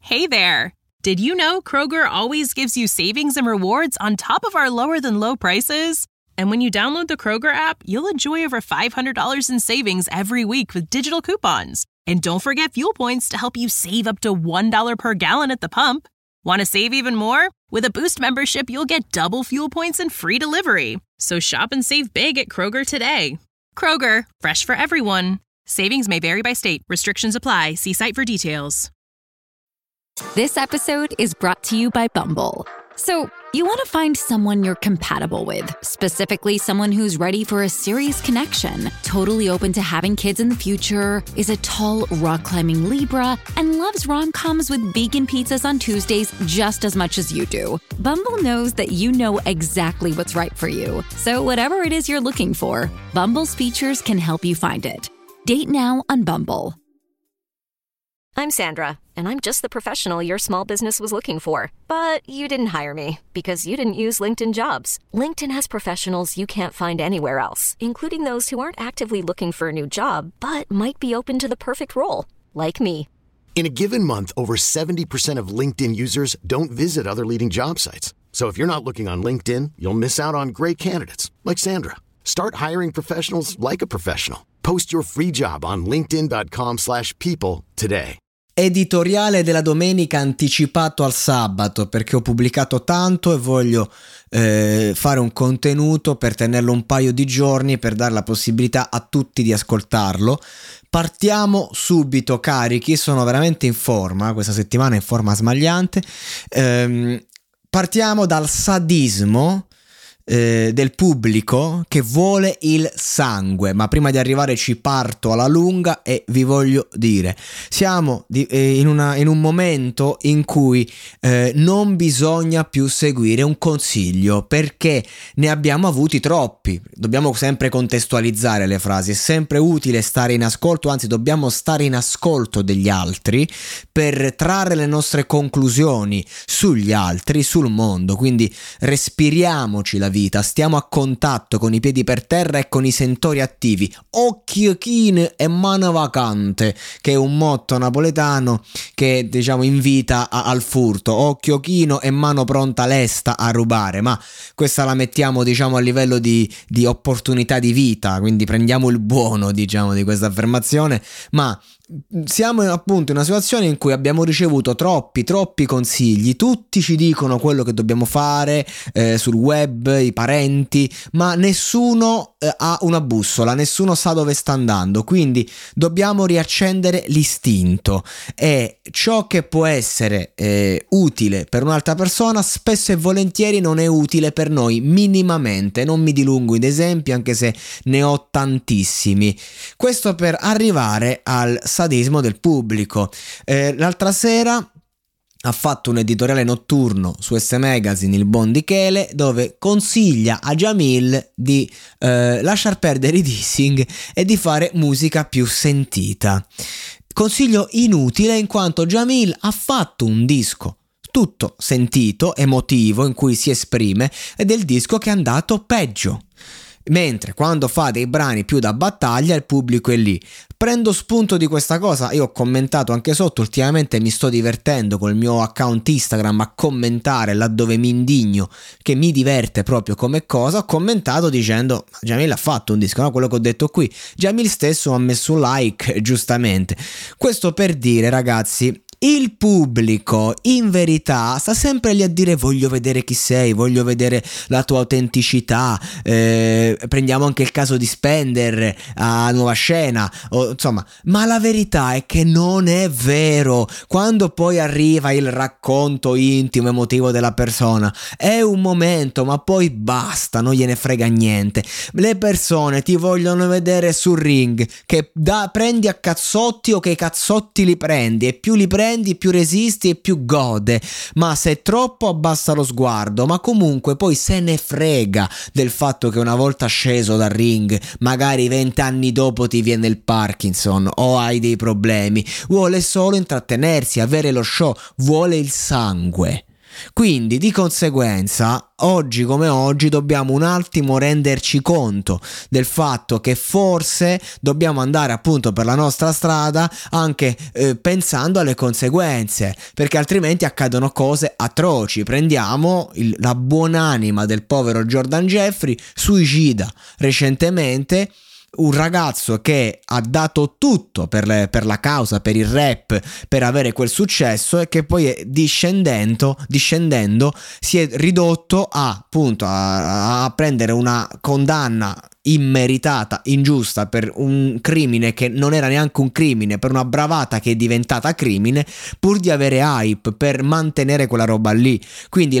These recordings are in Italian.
Hey there! Did you know Kroger always gives you savings and rewards on top of our lower-than-low prices? And when you download the Kroger app, you'll enjoy over $500 in savings every week with digital coupons. And don't forget fuel points to help you save up to $1 per gallon at the pump. Want to save even more? With a Boost membership, you'll get double fuel points and free delivery. So shop and save big at Kroger today. Kroger, fresh for everyone. Savings may vary by state. Restrictions apply. See site for details. This episode is brought to you by Bumble. So, you want to find someone you're compatible with, specifically someone who's ready for a serious connection, totally open to having kids in the future, is a tall, rock-climbing Libra, and loves rom-coms with vegan pizzas on Tuesdays just as much as you do. Bumble knows that you know exactly what's right for you. So whatever it is you're looking for, Bumble's features can help you find it. Date now on Bumble. I'm Sandra, and I'm just the professional your small business was looking for. But you didn't hire me because you didn't use LinkedIn Jobs. LinkedIn has professionals you can't find anywhere else, including those who aren't actively looking for a new job, but might be open to the perfect role, like me. In a given month, over 70% of LinkedIn users don't visit other leading job sites. So if you're not looking on LinkedIn, you'll miss out on great candidates, like Sandra. Start hiring professionals like a professional. Post your free job on linkedin.com/people today. Editoriale della domenica anticipato al sabato, perché ho pubblicato tanto e voglio fare un contenuto per tenerlo un paio di giorni, per dare la possibilità a tutti di ascoltarlo. Partiamo subito carichi, sono veramente in forma questa settimana, in forma smagliante. Partiamo dal sadismo del pubblico che vuole il sangue, ma prima di arrivare ci parto alla lunga e vi voglio dire, siamo in un momento in cui non bisogna più seguire un consiglio, perché ne abbiamo avuti troppi. Dobbiamo sempre contestualizzare le frasi, è sempre utile stare in ascolto, anzi dobbiamo stare in ascolto degli altri per trarre le nostre conclusioni sugli altri, sul mondo. Quindi respiriamoci la vita, stiamo a contatto con i piedi per terra e con i sentori attivi, occhio chine e mano vacante, che è un motto napoletano che diciamo invita al furto, occhio chino e mano pronta lesta a rubare, ma questa la mettiamo diciamo a livello di opportunità di vita, quindi prendiamo il buono diciamo di questa affermazione, ma siamo appunto in una situazione in cui abbiamo ricevuto troppi consigli, tutti ci dicono quello che dobbiamo fare sul web, i parenti, ma nessuno ha una bussola, nessuno sa dove sta andando, quindi dobbiamo riaccendere l'istinto, e ciò che può essere utile per un'altra persona spesso e volentieri non è utile per noi minimamente. Non mi dilungo in esempi, anche se ne ho tantissimi. Questo per arrivare al sadismo del pubblico. L'altra sera ha fatto un editoriale notturno su S Magazine, il buon di Chele, dove consiglia a Jamil di lasciar perdere i dissing e di fare musica più sentita. Consiglio inutile, in quanto Jamil ha fatto un disco tutto sentito, emotivo, in cui si esprime, ed è il disco che è andato peggio. Mentre quando fa dei brani più da battaglia il pubblico è lì. Prendo spunto di questa cosa, io ho commentato anche sotto, ultimamente mi sto divertendo col mio account Instagram a commentare laddove mi indigno, che mi diverte proprio come cosa. Ho commentato dicendo Jamil ha fatto un disco, no? Quello che ho detto qui. Jamil stesso ha messo un like, giustamente. Questo per dire, ragazzi, il pubblico in verità sta sempre lì a dire voglio vedere chi sei, voglio vedere la tua autenticità. Prendiamo anche il caso di Spender a Nuova Scena, insomma, ma la verità è che non è vero. Quando poi arriva il racconto intimo, emotivo della persona, è un momento, ma poi basta, non gliene frega niente. Le persone ti vogliono vedere sul ring, che prendi a cazzotti o che i cazzotti li prendi, e più li prendi più resisti e più gode, ma se troppo abbassa lo sguardo. Ma comunque poi se ne frega del fatto che una volta sceso dal ring, magari 20 anni dopo ti viene il Parkinson o hai dei problemi. Vuole solo intrattenersi, avere lo show, vuole il sangue. Quindi di conseguenza oggi come oggi dobbiamo un attimo renderci conto del fatto che forse dobbiamo andare appunto per la nostra strada anche pensando alle conseguenze, perché altrimenti accadono cose atroci. Prendiamo la buonanima del povero Jordan Jeffrey, suicida recentemente, un ragazzo che ha dato tutto per la causa, per il rap, per avere quel successo, e che poi discendendo si è ridotto appunto a prendere una condanna immeritata, ingiusta, per un crimine che non era neanche un crimine, per una bravata che è diventata crimine, pur di avere hype, per mantenere quella roba lì. Quindi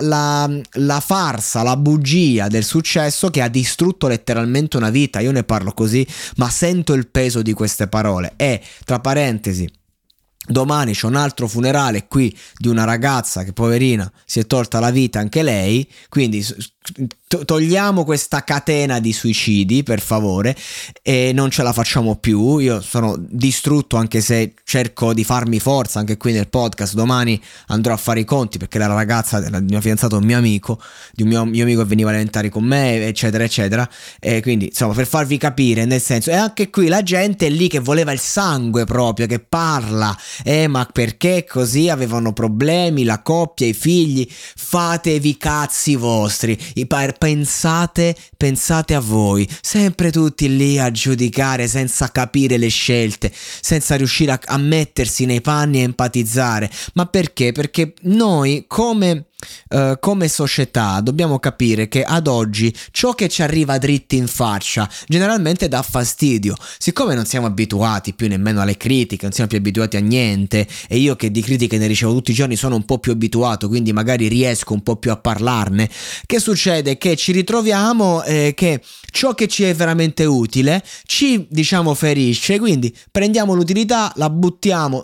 la farsa, la bugia del successo che ha distrutto letteralmente una vita. Io ne parlo così, ma sento il peso di queste parole. E tra parentesi, domani c'è un altro funerale qui di una ragazza che, poverina, si è tolta la vita anche lei, quindi togliamo questa catena di suicidi, per favore, e non ce la facciamo più. Io sono distrutto, anche se cerco di farmi forza anche qui nel podcast. Domani andrò a fare i conti, perché la ragazza del mio fidanzato è un mio amico, di un mio amico che veniva elementari con me, eccetera eccetera, e quindi insomma, per farvi capire, nel senso, e anche qui la gente è lì che voleva il sangue proprio, che parla, ma perché così avevano problemi la coppia, i figli. Fatevi cazzi vostri, pensate a voi, sempre tutti lì a giudicare senza capire le scelte, senza riuscire a mettersi nei panni e empatizzare. Ma perché? Perché noi come società dobbiamo capire che ad oggi ciò che ci arriva dritti in faccia generalmente dà fastidio. Siccome non siamo abituati più nemmeno alle critiche, non siamo più abituati a niente, e io che di critiche ne ricevo tutti i giorni sono un po' più abituato, quindi magari riesco un po' più a parlarne, che succede? Che ci ritroviamo che ciò che ci è veramente utile ci, diciamo, ferisce, quindi prendiamo l'utilità, la buttiamo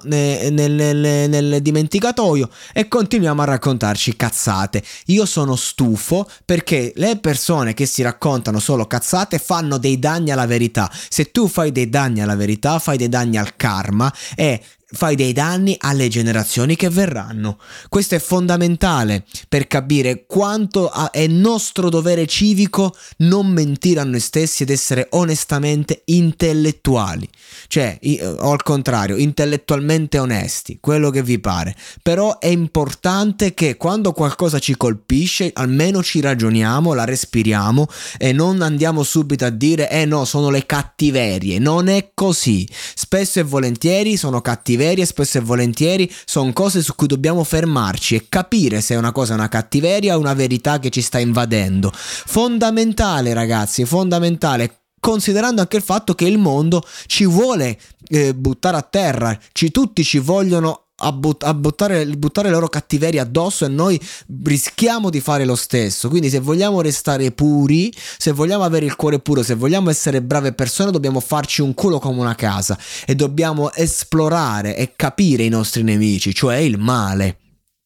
nel dimenticatoio e continuiamo a raccontarci cazzate. Io sono stufo, perché le persone che si raccontano solo cazzate fanno dei danni alla verità. Se tu fai dei danni alla verità, fai dei danni al karma e fai dei danni alle generazioni che verranno. Questo è fondamentale per capire quanto è nostro dovere civico non mentire a noi stessi ed essere onestamente intellettuali, cioè, o al contrario, intellettualmente onesti, quello che vi pare. Però è importante che quando qualcosa ci colpisce almeno ci ragioniamo, la respiriamo e non andiamo subito a dire no, sono le cattiverie. Non è così. Spesso e volentieri sono cattiverie, spesso e volentieri sono cose su cui dobbiamo fermarci e capire se una cosa è una cattiveria o una verità che ci sta invadendo. Fondamentale, ragazzi, fondamentale, considerando anche il fatto che il mondo ci vuole buttare a terra, tutti ci vogliono buttare le loro cattiverie addosso, e noi rischiamo di fare lo stesso. Quindi se vogliamo restare puri, se vogliamo avere il cuore puro, se vogliamo essere brave persone, dobbiamo farci un culo come una casa e dobbiamo esplorare e capire i nostri nemici, cioè il male.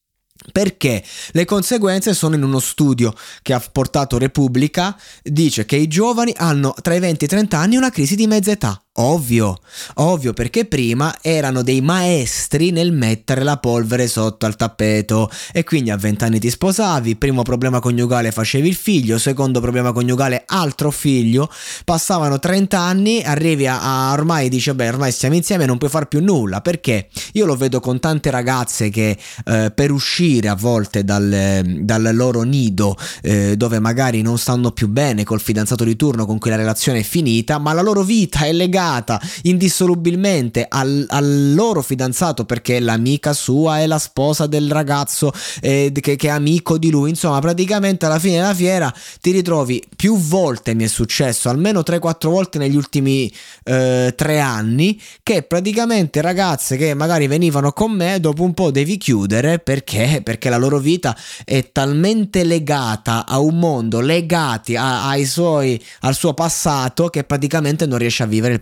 Perché le conseguenze sono in uno studio che ha portato Repubblica, dice che i giovani hanno tra i 20 e i 30 anni una crisi di mezza età. Ovvio, perché prima erano dei maestri nel mettere la polvere sotto al tappeto, e quindi a 20 anni ti sposavi, primo problema coniugale facevi il figlio, secondo problema coniugale altro figlio, passavano 30 anni, arrivi a ormai dici beh, ormai stiamo insieme e non puoi far più nulla. Perché io lo vedo con tante ragazze che per uscire a volte dal loro nido, dove magari non stanno più bene col fidanzato di turno con cui la relazione è finita, ma la loro vita è legata indissolubilmente al loro fidanzato, perché è l'amica sua, è la sposa del ragazzo che è amico di lui. Insomma, praticamente alla fine della fiera ti ritrovi più volte, mi è successo almeno 3-4 volte negli ultimi 3 anni, che praticamente ragazze che magari venivano con me dopo un po' devi chiudere, perché la loro vita è talmente legata a un mondo, legati al suo passato, che praticamente non riesce a vivere il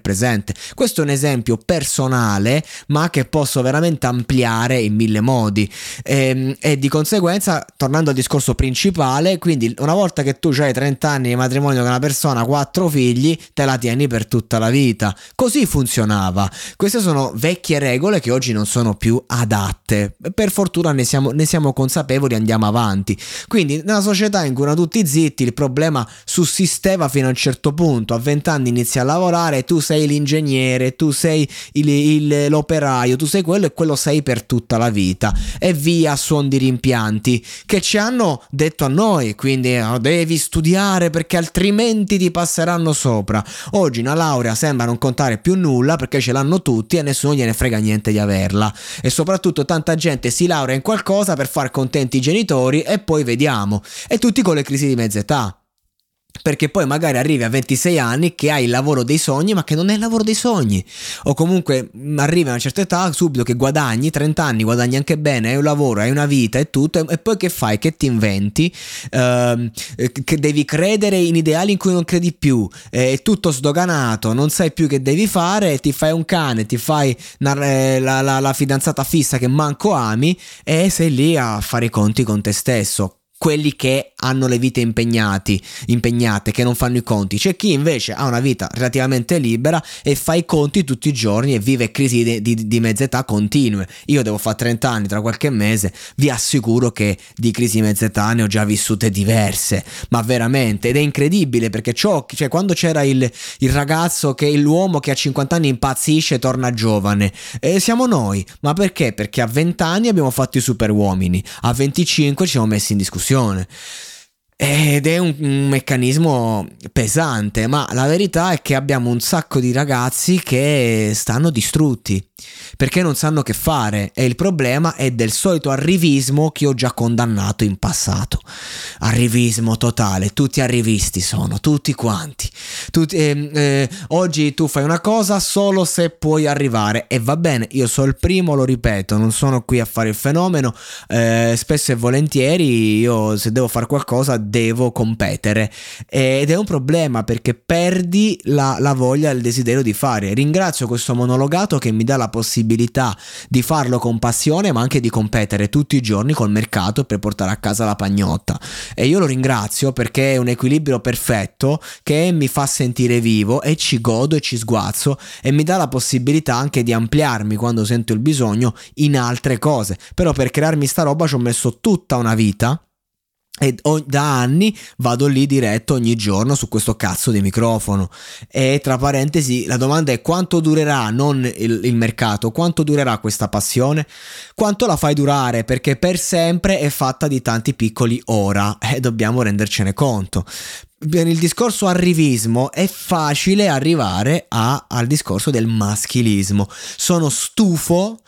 presente. Questo è un esempio personale, ma che posso veramente ampliare in mille modi, e di conseguenza, tornando al discorso principale, quindi una volta che tu hai 30 anni di matrimonio con una persona, 4 figli, te la tieni per tutta la vita. Così funzionava. Queste sono vecchie regole che oggi non sono più adatte. Per fortuna ne siamo consapevoli, andiamo avanti. Quindi nella società in cui erano tutti zitti, il problema sussisteva fino a un certo punto. A 20 anni inizi a lavorare, tu sei l'ingegnere, tu sei l'operaio, tu sei quello, e quello sei per tutta la vita, e via suon di rimpianti che ci hanno detto a noi, quindi devi studiare perché altrimenti ti passeranno sopra. Oggi una laurea sembra non contare più nulla perché ce l'hanno tutti e nessuno gliene frega niente di averla, e soprattutto tanta gente si laurea in qualcosa per far contenti i genitori e poi vediamo, e tutti con le crisi di mezza età. Perché poi magari arrivi a 26 anni che hai il lavoro dei sogni, ma che non è il lavoro dei sogni, o comunque arrivi a una certa età subito che guadagni, 30 anni guadagni anche bene, hai un lavoro, hai una vita e tutto, e poi che fai? Che ti inventi? Che devi credere in ideali in cui non credi più, è tutto sdoganato, non sai più che devi fare, ti fai un cane, ti fai la fidanzata fissa che manco ami, e sei lì a fare i conti con te stesso. Quelli che hanno le vite impegnate, che non fanno i conti. C'è chi invece ha una vita relativamente libera e fa i conti tutti i giorni e vive crisi di mezza età continue. Io devo fare 30 anni tra qualche mese, vi assicuro che di crisi di mezza età ne ho già vissute diverse, ma veramente, ed è incredibile perché quando c'era il ragazzo, che l'uomo che a 50 anni impazzisce e torna giovane, siamo noi. Ma perché? Perché a 20 anni abbiamo fatto i super uomini, a 25 ci siamo messi in discussione. Ed è un meccanismo pesante, ma la verità è che abbiamo un sacco di ragazzi che stanno distrutti perché non sanno che fare, e il problema è del solito arrivismo che ho già condannato in passato. Arrivismo totale, tutti arrivisti sono, tutti quanti. Oggi tu fai una cosa solo se puoi arrivare, e va bene, io sono il primo, lo ripeto, non sono qui a fare il fenomeno, spesso e volentieri io se devo fare qualcosa devo competere, ed è un problema perché perdi la voglia e il desiderio di fare. Ringrazio questo monologato che mi dà la possibilità di farlo con passione, ma anche di competere tutti i giorni col mercato per portare a casa la pagnotta, e io lo ringrazio perché è un equilibrio perfetto che mi fa sentire vivo, e ci godo e ci sguazzo, e mi dà la possibilità anche di ampliarmi quando sento il bisogno in altre cose. Però per crearmi sta roba ci ho messo tutta una vita, e da anni vado lì diretto ogni giorno su questo cazzo di microfono. E tra parentesi, la domanda è: quanto durerà, non il mercato, quanto durerà questa passione, quanto la fai durare, perché per sempre è fatta di tanti piccoli ora, e dobbiamo rendercene conto. Il discorso arrivismo, è facile arrivare al discorso del maschilismo. Sono stufo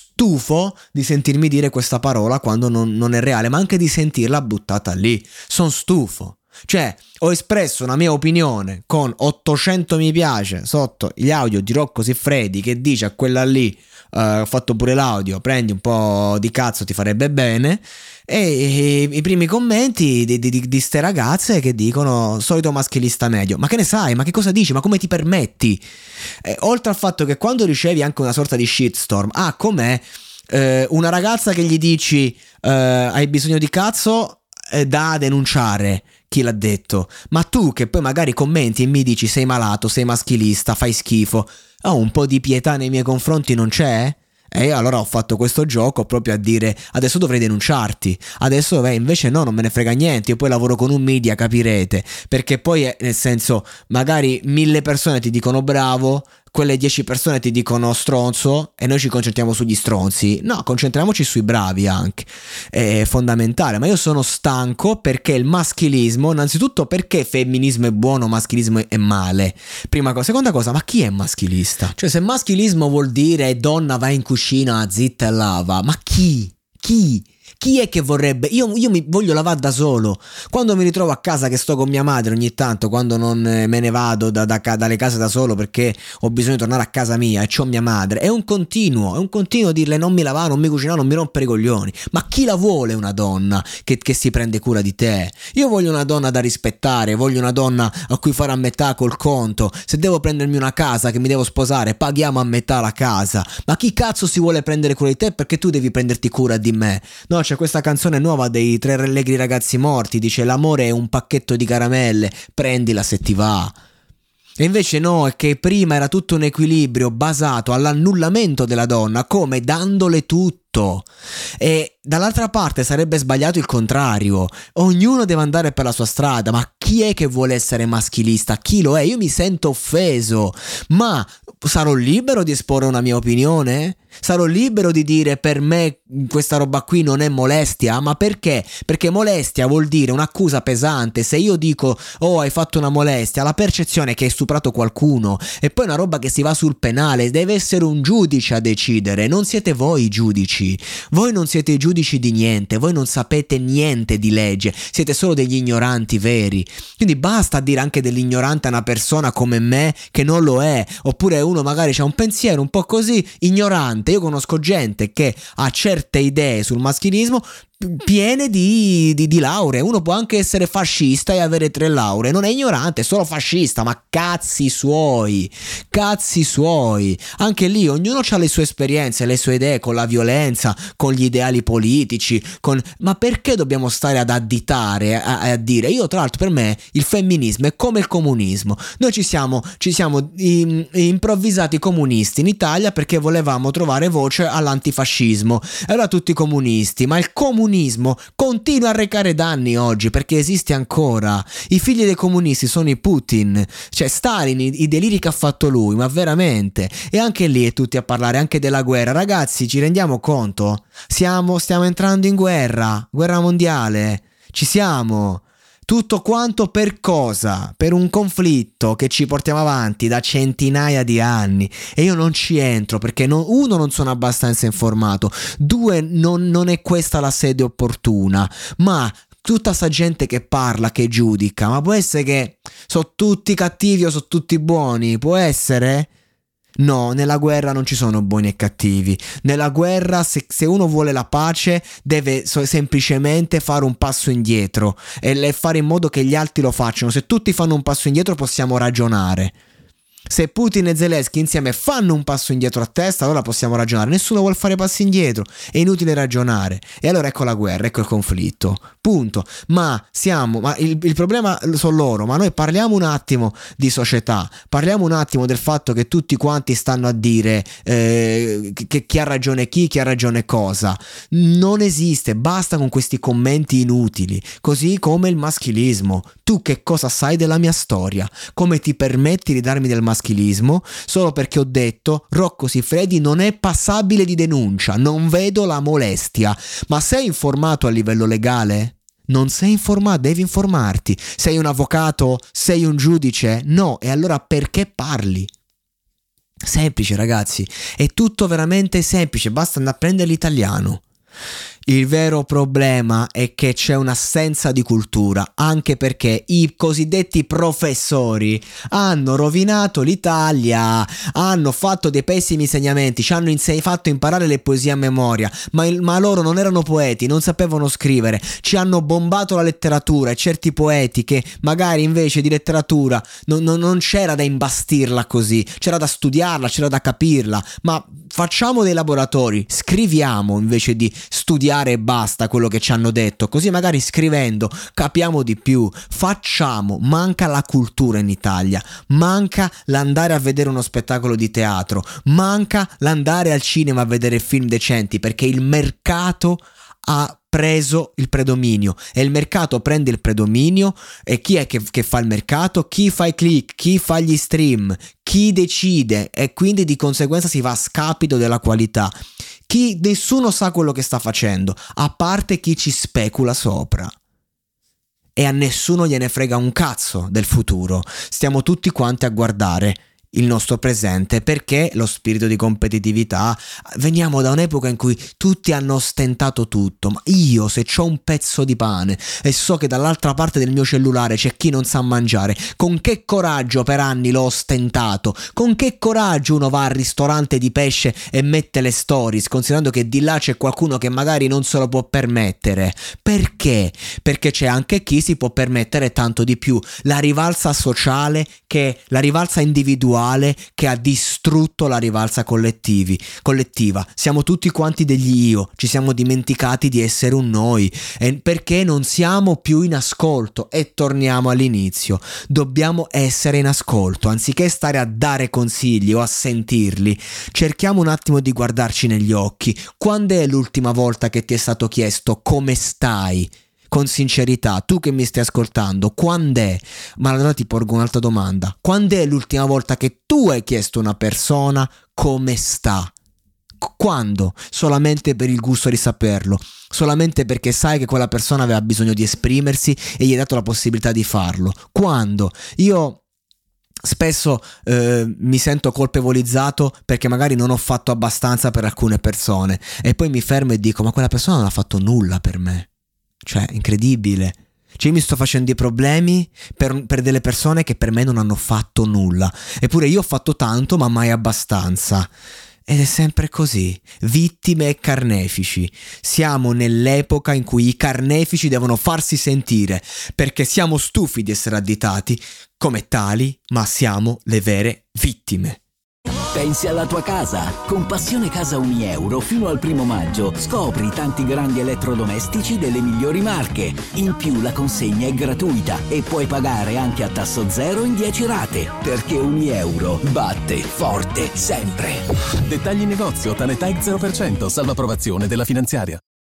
di sentirmi dire questa parola quando non è reale, ma anche di sentirla buttata lì. Sono stufo. Cioè, ho espresso una mia opinione con 800 mi piace sotto gli audio di Rocco Siffredi che dice a quella lì: ho fatto pure l'audio, prendi un po' di cazzo, ti farebbe bene. E i primi commenti di ste ragazze che dicono: solito maschilista medio. Ma che ne sai? Ma che cosa dici? Ma come ti permetti? Oltre al fatto che quando ricevi anche una sorta di shitstorm, com'è una ragazza che gli dici hai bisogno di cazzo, da denunciare chi l'ha detto, ma tu che poi magari commenti e mi dici sei malato, sei maschilista, fai schifo, un po' di pietà nei miei confronti non c'è? E allora ho fatto questo gioco proprio a dire: adesso dovrei denunciarti, adesso invece no, non me ne frega niente, io poi lavoro con un media, capirete, perché poi nel senso, magari 1000 persone ti dicono bravo, quelle 10 persone ti dicono stronzo, e noi ci concentriamo sugli stronzi. No, concentriamoci sui bravi anche, è fondamentale. Ma io sono stanco perché il maschilismo, innanzitutto perché femminismo è buono, maschilismo è male, prima cosa. Seconda cosa, ma chi è maschilista? Cioè, se maschilismo vuol dire donna va in cucina zitta e lava, ma chi? Chi è che vorrebbe? Io mi voglio lavare da solo. Quando mi ritrovo a casa che sto con mia madre ogni tanto, quando non me ne vado dalle case da solo perché ho bisogno di tornare a casa mia e c'ho mia madre, è un continuo dirle non mi lavare, non mi cucinare, non mi rompere i coglioni. Ma chi la vuole una donna che si prende cura di te? Io voglio una donna da rispettare, voglio una donna a cui fare a metà col conto. Se devo prendermi una casa che mi devo sposare, paghiamo a metà la casa. Ma chi cazzo si vuole prendere cura di te perché tu devi prenderti cura di me? No, c'è questa canzone nuova dei Tre Allegri Ragazzi Morti, dice l'amore è un pacchetto di caramelle, prendila se ti va. E invece no, è che prima era tutto un equilibrio basato all'annullamento della donna, come dandole tutto. E dall'altra parte sarebbe sbagliato il contrario. Ognuno deve andare per la sua strada. Ma chi è che vuole essere maschilista? Chi lo è? Io mi sento offeso. Ma sarò libero di esporre una mia opinione? Sarò libero di dire per me questa roba qui non è molestia? Ma perché? Perché molestia vuol dire un'accusa pesante. Se io dico oh hai fatto una molestia, la percezione è che hai stuprato qualcuno, e poi una roba che si va sul penale. Deve essere un giudice a decidere. Non siete voi i giudici. Voi non siete i giudici di niente. Voi non sapete niente di legge. Siete solo degli ignoranti veri. Quindi basta dire anche dell'ignorante a una persona come me che non lo è. Oppure uno magari c'ha un pensiero un po' così ignorante. Io conosco gente che ha certe idee sul maschilismo piene di lauree. Uno può anche essere fascista e avere 3 lauree, non è ignorante, è solo fascista. Ma cazzi suoi. Anche lì ognuno ha le sue esperienze, le sue idee con la violenza, con gli ideali politici, ma perché dobbiamo stare ad additare a dire? Io tra l'altro, per me il femminismo è come il comunismo. Noi ci siamo improvvisati comunisti in Italia perché volevamo trovare voce all'antifascismo. Allora tutti comunisti, ma il comunismo continua a recare danni oggi perché esiste ancora. I figli dei comunisti sono i Putin, cioè Stalin, i deliri che ha fatto lui, ma veramente. E anche lì è tutti a parlare anche della guerra. Ragazzi, ci rendiamo conto? Stiamo entrando in guerra mondiale. Ci siamo. Tutto quanto per cosa? Per un conflitto che ci portiamo avanti da centinaia di anni. E io non ci entro perché uno, non sono abbastanza informato, 2, non è questa la sede opportuna. Ma tutta sta gente che parla, che giudica, ma può essere che sono tutti cattivi o sono tutti buoni? Può essere? No, nella guerra non ci sono buoni e cattivi. Nella guerra se uno vuole la pace deve semplicemente fare un passo indietro e fare in modo che gli altri lo facciano. Se tutti fanno un passo indietro possiamo ragionare. Se Putin e Zelensky insieme fanno un passo indietro a testa, allora possiamo ragionare. Nessuno vuole fare passi indietro, è inutile ragionare. E allora ecco la guerra, ecco il conflitto, punto. Ma il problema sono loro. Ma noi parliamo un attimo di società, parliamo un attimo del fatto che tutti quanti stanno a dire che chi ha ragione chi ha ragione cosa. Non esiste, basta con questi commenti inutili. Così come il maschilismo. Tu che cosa sai della mia storia? Come ti permetti di darmi del maschilismo solo perché ho detto Rocco Siffredi non è passabile di denuncia, non vedo la molestia? Ma sei informato a livello legale? Non sei informato, devi informarti. Sei un avvocato? Sei un giudice? No, e allora perché parli? Semplice, ragazzi, è tutto veramente semplice, basta andare a prendere l'italiano. Il vero problema è che c'è un'assenza di cultura, anche perché i cosiddetti professori hanno rovinato l'Italia, hanno fatto dei pessimi insegnamenti, ci hanno fatto imparare le poesie a memoria, ma loro non erano poeti, non sapevano scrivere, ci hanno bombato la letteratura, e certi poeti che magari invece di letteratura non c'era da imbastirla così, c'era da studiarla, c'era da capirla. Ma facciamo dei laboratori, scriviamo invece di studiare e basta quello che ci hanno detto, così magari scrivendo capiamo di più. Manca la cultura in Italia, manca l'andare a vedere uno spettacolo di teatro, manca l'andare al cinema a vedere film decenti, perché il mercato ha preso il predominio, e il mercato prende il predominio. E chi è che fa il mercato? Chi fa i click, chi fa gli stream, chi decide, e quindi di conseguenza si va a scapito della qualità. Nessuno sa quello che sta facendo, a parte chi ci specula sopra. E a nessuno gliene frega un cazzo del futuro. Stiamo tutti quanti a guardare il nostro presente, perché lo spirito di competitività. Veniamo da un'epoca in cui tutti hanno ostentato tutto, ma io se c'ho un pezzo di pane e so che dall'altra parte del mio cellulare c'è chi non sa mangiare, con che coraggio per anni l'ho ostentato, con che coraggio uno va al ristorante di pesce e mette le stories considerando che di là c'è qualcuno che magari non se lo può permettere. Perché? Perché c'è anche chi si può permettere tanto di più. La rivalsa sociale, che la rivalsa individuale che ha distrutto la rivalsa collettiva. Siamo tutti quanti degli io, ci siamo dimenticati di essere un noi, perché non siamo più in ascolto. E torniamo all'inizio, dobbiamo essere in ascolto, anziché stare a dare consigli o a sentirli. Cerchiamo un attimo di guardarci negli occhi. Quando è l'ultima volta che ti è stato chiesto come stai? Con sincerità, tu che mi stai ascoltando, quando è? Ma allora ti porgo un'altra domanda: quando è l'ultima volta che tu hai chiesto a una persona come sta? Quando? Solamente per il gusto di saperlo, solamente perché sai che quella persona aveva bisogno di esprimersi e gli hai dato la possibilità di farlo. Quando? Io spesso mi sento colpevolizzato perché magari non ho fatto abbastanza per alcune persone e poi mi fermo e dico: ma quella persona non ha fatto nulla per me. Cioè, incredibile. Cioè, io mi sto facendo i problemi per delle persone che per me non hanno fatto nulla. Eppure io ho fatto tanto, ma mai abbastanza. Ed è sempre così. Vittime e carnefici. Siamo nell'epoca in cui i carnefici devono farsi sentire, perché siamo stufi di essere additati come tali, ma siamo le vere vittime. Pensi alla tua casa? Con Passione Casa Unieuro fino al 1° maggio scopri tanti grandi elettrodomestici delle migliori marche. In più la consegna è gratuita e puoi pagare anche a tasso zero in 10 rate. Perché Unieuro batte forte sempre. Dettagli in negozio, TANETAG 0%, salva approvazione della finanziaria.